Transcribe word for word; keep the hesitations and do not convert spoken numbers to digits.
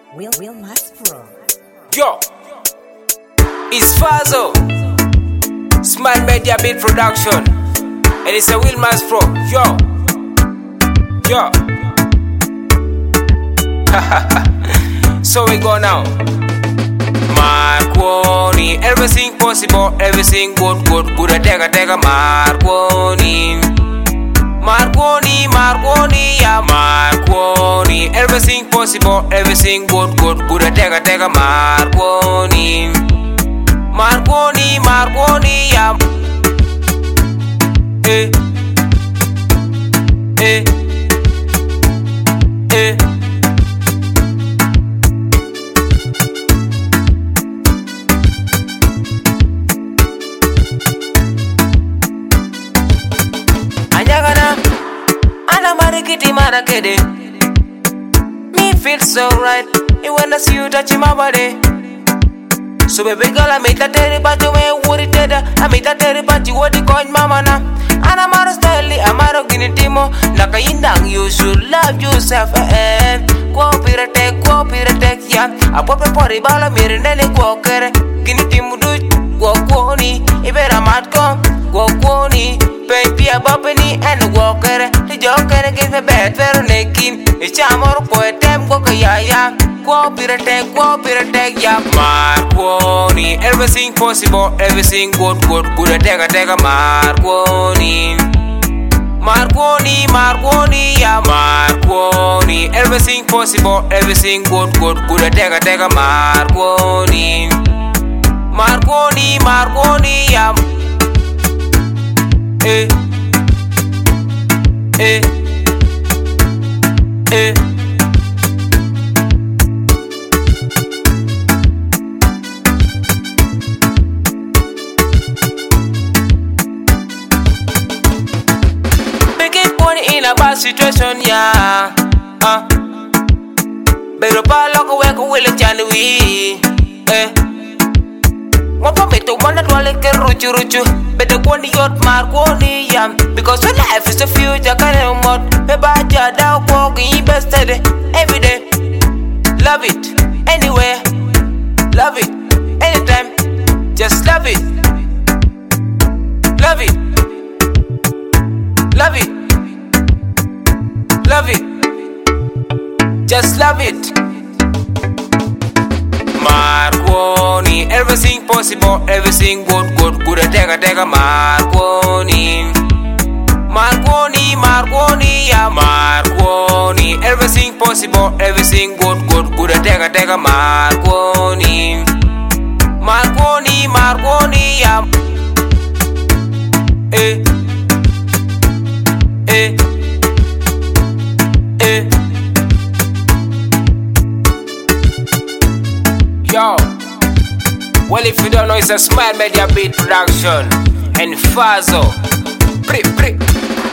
Will Will Maspro. Yo, it's Fazo, Smile Media Beat Production, and it's a Will Maspro. Yo, yo. So we go now. Marconi, everything possible, everything good, good, good. I take a take a Marconi. Marconi, Marconi, yeah, Marconi. Everything possible, everything good, good, good. I take a take a Marconi. Marconi, Marconi, yeah. Eh, eh, eh. Anyagana, ana marikiti marakede. Me feel so right, it when I see you touching my body. So baby girl, I made that terry but you may worry teda. I made that terry but you what you call mama na. And I'm out of style, I'm out of guinea timo. Naka indang, you should love yourself eh. Go pirate, go pirate, yeah. I pop a potty bala mirror and go kere. Guinea timo do go koni. Ibera mat come, go koni. Baby, a bumpany and a walker. The joker against the bed, very naked. It's chamor poet, go kaya. Go pirate, go pirate, yeah. Marconi, everything possible, everything good, good, good. I take a take a Marconi. Marconi, Marconi, yeah. Marconi, everything possible, everything good, good, good. I take a take a Marconi. Marconi, Marconi, yeah. Eh, eh, eh. Make it money in a bad situation, yeah. Uh. Pero pa loco we ko wile January. Eh. Wapa me to wanna dwale ke ruchu ruchu. Better go on the yacht Marconi, yeah. Because your life is the future, can't help but Beba jada walking best every day. Love it, anywhere. Love it, anytime. Just love it. Love it. Love it. Love it. Just love it. Marconi, everything possible, everything good, good, good. I take a take a Marconi. Marconi, Marconi, yeah. Marconi, everything possible, everything good, good, good. I take a take a Marconi. Marconi, Marconi, yeah. Eh, eh, eh. Yo, well if you don't know, it's a Smile Media Beat Production and Fazo. Pri, pri.